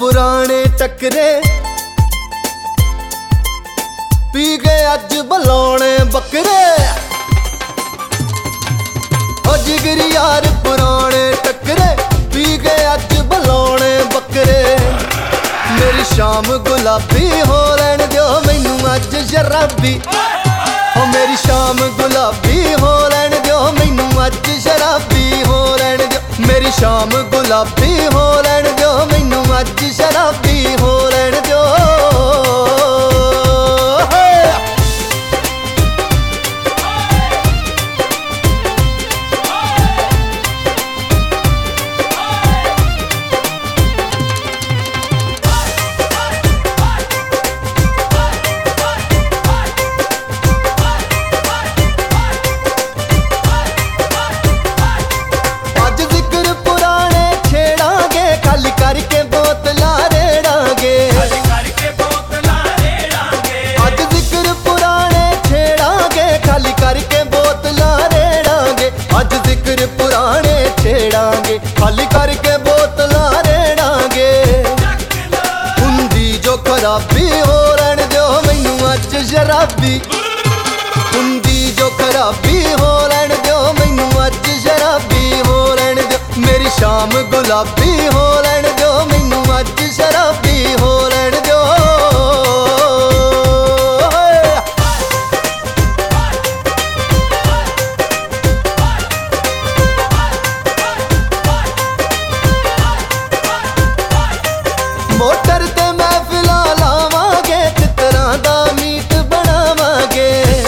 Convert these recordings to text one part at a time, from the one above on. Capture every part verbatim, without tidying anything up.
पुराने टकरे पी गए अज बलौने बकरे। ओ जिगरी यार पुराने टकरे पी गए अज बलौने बकरे। मेरी शाम गुलाबी हो लैन दो मैनू अज शराबी। ओ मेरी शाम गुलाबी हो लैन दो मैनू अज शराबी हो लैन दो। मेरी शाम गुलाबी हो लैन दो मैनू अज शराबी हो लैन दो। खाली करके बोतला रेड़ांगे हुंदी जो खराबी हो लैन दो मैनू अज शराबी। हुंदी जो खराबी हो लैन दो मैनू अज शराबी हो लैन दो। मेरी शाम गुलाबी हो लैन दो मैनू अज शराबी हो लैन दो। मोटर ते महफिल लावांगे चित्रां दा मीट बनावांगे।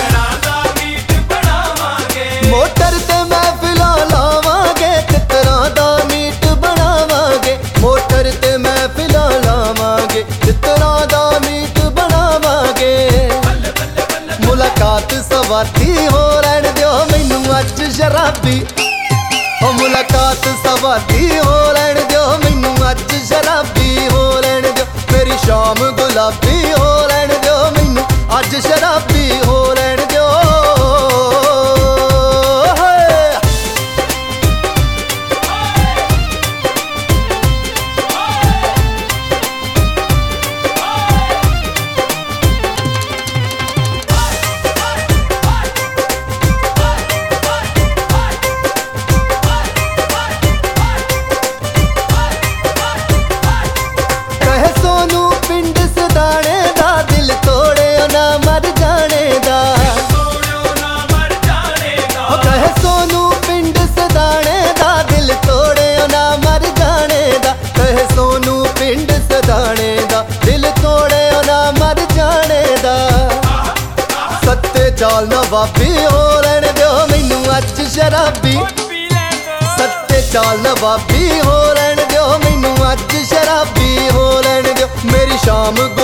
मोटर ते महफिल लावांगे चित्रां दा मीट बनावांगे। मोटर ते महफिल लावांगे चित्रां दा मीट बनावांगे। मुलाकात सवाती हो लैन दो मैनू अज शराबी। ओ मुलाकात सवाती हो लैन दो मैनू अज शराबी हो लैन दो। मेरी शाम गुलाबी हो लैन दो मैनू अज शराबी हो लैन दो। सत्ते चाल नवाबी हो लैन दो मैनू अज शराबी। सत्ते चाल नवाबी हो लैन दो मैनू अज शराबी हो लैन दो। मेरी शाम